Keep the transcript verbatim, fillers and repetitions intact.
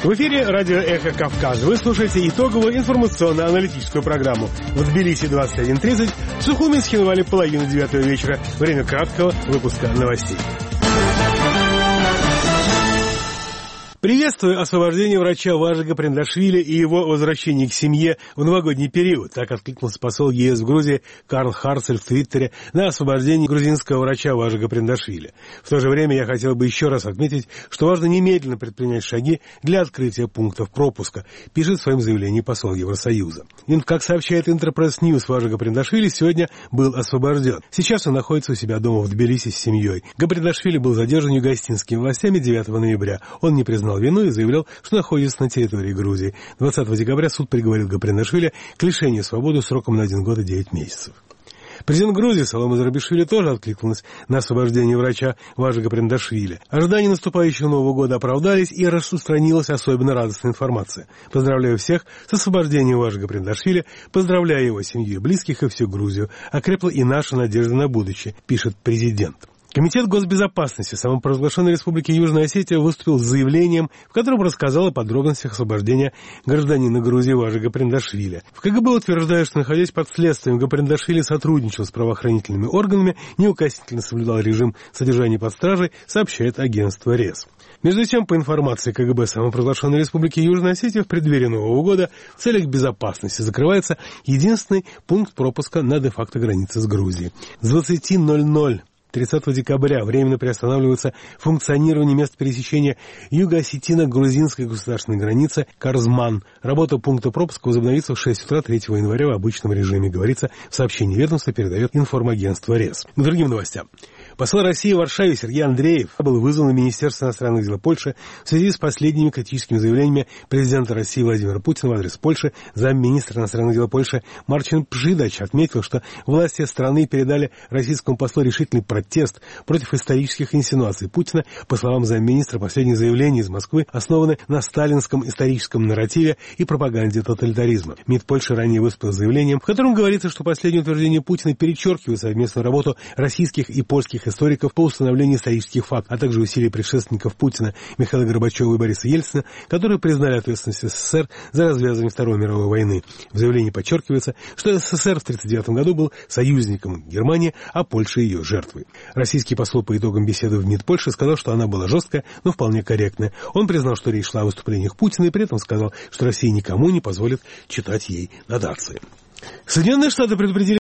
В эфире радио «Эхо Кавказа. Вы слушаете итоговую информационно-аналитическую программу. В Тбилиси двадцать один тридцать, в Сухуми с Хинвали половина девятого вечера. Время краткого выпуска новостей. Приветствую освобождение врача Важига Приндашвили и его возвращение к семье в новогодний период. Так откликнулся посол ЕС в Грузии Карл Харцель в Твиттере на освобождение грузинского врача Важига Приндашвили. В то же время я хотел бы еще раз отметить, что важно немедленно предпринять шаги для открытия пунктов пропуска, пишет в своем заявлении посол Евросоюза. И, как сообщает Интерпресс Ньюс, Важига Приндашвили сегодня был освобожден. Сейчас он находится у себя дома в Тбилиси с семьей. Гаприндашвили был задержан югоостинскими властями девятого ноября. Он не признал вину и заявлял, что находится на территории Грузии. двадцатого декабря суд приговорил Гаприндашвили к лишению свободы сроком на один год и девять месяцев. Президент Грузии Саломе Зурабишвили тоже откликнулась на освобождение врача Важига Приндашвили. Ожидания наступающего Нового года оправдались, и распространилась особенно радостная информация. Поздравляю всех с освобождением Важига Приндашвили, поздравляю его семью и близких и всю Грузию. Окрепла и наша надежда на будущее, пишет президент. Комитет госбезопасности самопровозглашенной Республики Южная Осетия выступил с заявлением, в котором рассказал о подробностях освобождения гражданина Грузии Важига Приндашвили. В КГБ утверждают, что, находясь под следствием, Гаприндашвили сотрудничал с правоохранительными органами, неукоснительно соблюдал режим содержания под стражей, сообщает агентство РЕС. Между тем, по информации КГБ самопровозглашенной Республики Южная Осетия, в преддверии Нового года в целях безопасности закрывается единственный пункт пропуска на де-факто границе с Грузией. С двадцати ноль-ноль тридцатого декабря временно приостанавливается функционирование мест пересечения юго-осетино-грузинской государственной границы Карзман. Работа пункта пропуска возобновится в шесть утра третьего января в обычном режиме, говорится в сообщении ведомства, передает информагентство РЕС. К другим новостям. Посол России в Варшаве Сергей Андреев был вызван в Министерство иностранных дел Польши в связи с последними критическими заявлениями президента России Владимира Путина в адрес Польши. Замминистра иностранных дел Польши Марчин Пшидач отметил, что власти страны передали российскому послу решительный протест против исторических инсинуаций Путина. По словам замминистра, последние заявления из Москвы основаны на сталинском историческом нарративе и пропаганде тоталитаризма. МИД Польши ранее выступил с заявлением, в котором говорится, что последнее утверждение Путина перечеркивает совместную работу российских и польских историков по установлению исторических фактов, а также усилий предшественников Путина Михаила Горбачева и Бориса Ельцина, которые признали ответственность СССР за развязывание Второй мировой войны. В заявлении подчеркивается, что СССР в тысяча девятьсот тридцать девятом году был союзником Германии, а Польша ее жертвой. Российский посол по итогам беседы в МИД Польши сказал, что она была жесткая, но вполне корректная. Он признал, что речь шла о выступлениях Путина, и при этом сказал, что Россия никому не позволит читать ей нотации. Соединенные Штаты предупредили